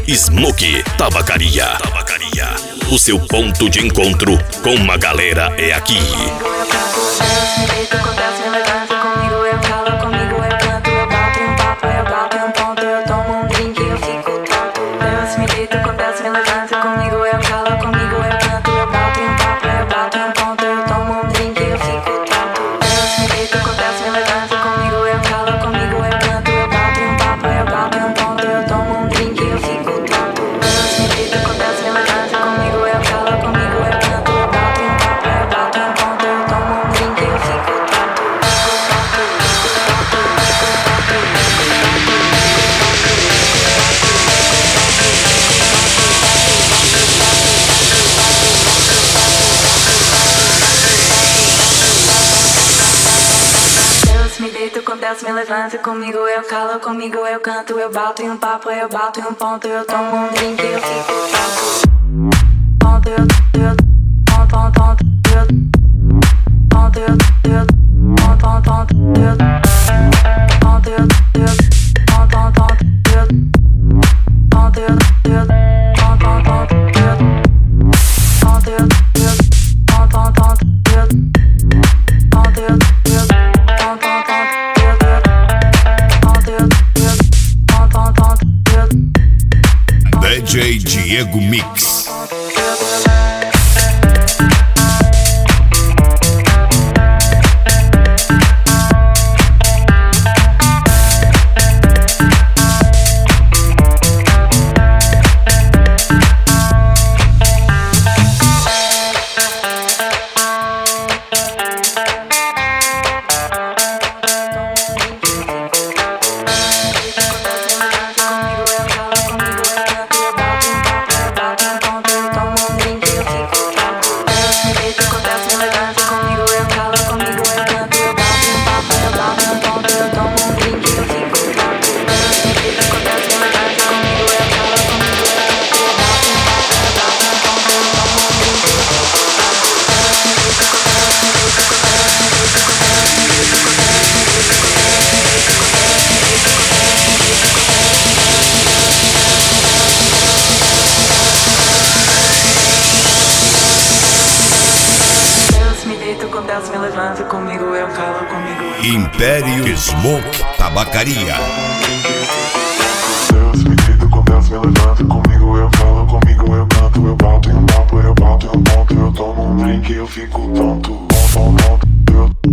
Smoke Tabacaria. O seu ponto de encontro com uma galera é aqui. Me levanto, comigo eu calo, comigo eu canto, eu bato em um papo, eu bato em um ponto, eu tomo um drink, eu fico tonto. Ponto, eu ponto, ponto, eu ponto, eu ponto, ponto, eu ponto, eu ponto, ponto, eu ponto, eu ponto, ponto, eu ponto, eu ponto, ponto, eu ponto, eu DJ Diego Mix. Me levanto, comigo eu calo, comigo Império Smoke Tabacaria. Deus me deito com Deus, me levanto, comigo eu calo, comigo eu canto, eu bato em um papo, eu bato em um ponto, eu tomo um drink, eu fico tonto.